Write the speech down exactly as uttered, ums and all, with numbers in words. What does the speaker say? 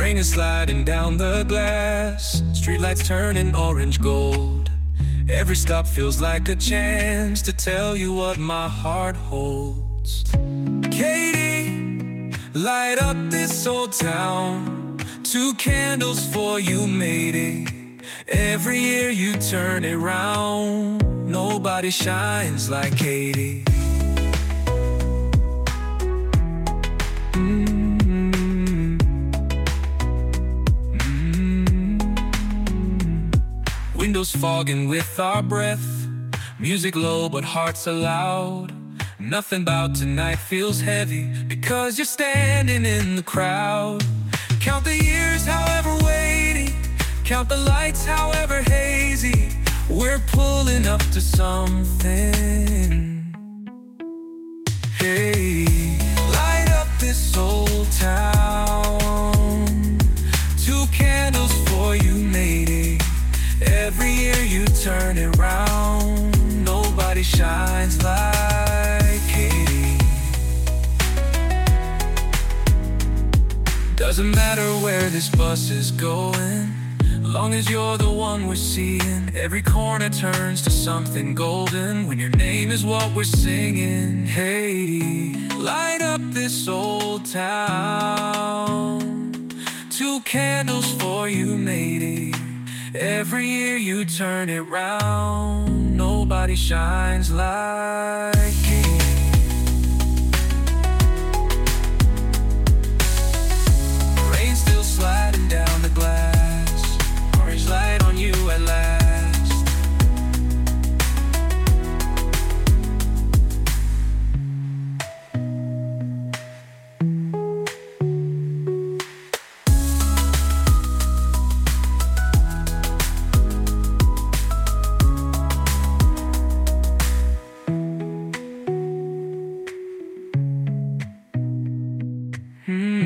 Rain is sliding down the glass, streetlights turning orange gold. Every stop feels like a chance to tell you what my heart holds. Katie, light up this old town. Two candles for you, matey. Every year you turn it round. Nobody shines like Katie. Mm-hmm. Mm-hmm. Windows fogging with our breath, music low but hearts are loud. Nothing about tonight feels heavy because you're standing in the crowd. Count the years however weighty, count the lights however hazy. We're pulling up to something. Hey, light up this old town. Two candles for you, matey. Every year you turn it round. Nobody shines like Katie. Doesn't matter where this bus is going, long as you're the one we're seeing. Every corner turns to something golden when your name is what we're singing. Hey, light up this old town. Two candles for you, matey. Every year you turn it round. Nobody shines like Katie. Rain still sliding down the glass, orange light on you at last. Hmm.